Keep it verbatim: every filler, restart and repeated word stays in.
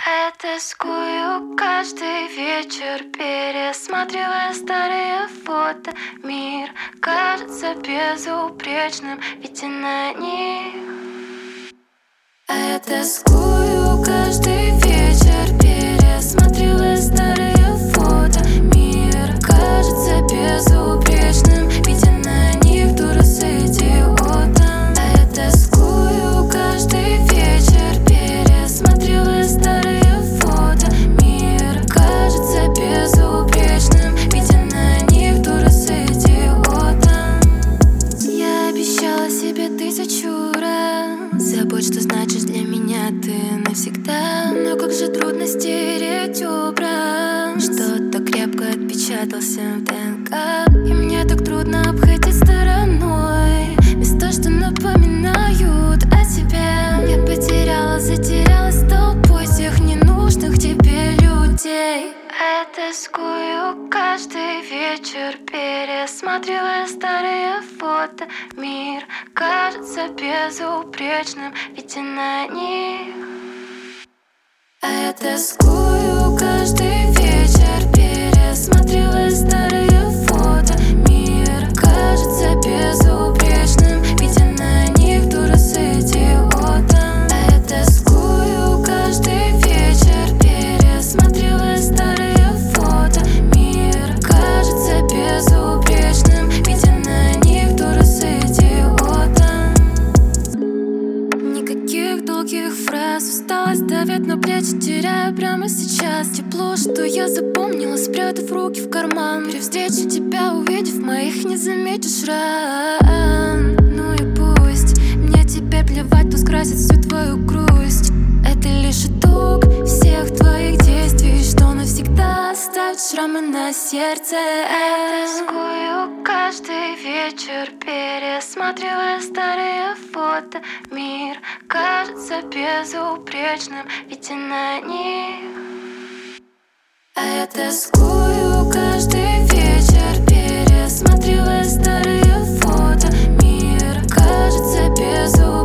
Я тоскую каждый вечер, пересматривая старые фото. Мир кажется безупречным, ведь и на них. Я тоскую каждый вечер, пересматривая старые фото. Мир кажется безупречным, ведь и на них дура с идиотом. Я тоскую каждый вечер, пересматривая старые фото. Мир кажется безупречным, ведь и на них дура с идиотом. Я обещала себе тысячу раз: забудь, что значишь для меня ты навсегда. Но как же трудно стереть образ, что-то крепко отпечатался в ДНК. И мне так трудно обходить стороной места, что напоминают о тебе. Я потеряла, затерялась толпой тех ненужных тебе людей. Я тоскую каждый вечер, пересматривая старые фото. Мир кажется безупречным, ведь и на них. Я тоскую каждый вечер, пересматривая старые фото. Мир кажется безупречным, ведь и на них дура с идиотом. Я тоскую каждый вечер, пересматривая старые фото. Мир кажется безупречным, ведь и на них дура с идиотом. Никаких долгих фраз, усталость давит на плечи, теряю прямо сейчас тепло, что я запомнила, спрятав руки в карман. При встрече тебя увидев, моих не заметишь ран. Ну и пусть, мне теперь плевать, кто скрасит всю твою грусть. Это лишь итог всех твоих действий, что навсегда оставит шрамы на сердце. Я тоскую каждый вечер, пересматривая старые фото. Мир кажется безупречным, ведь и на них. Я тоскую каждый вечер, пересматривая старые фото. Мир кажется безупречным.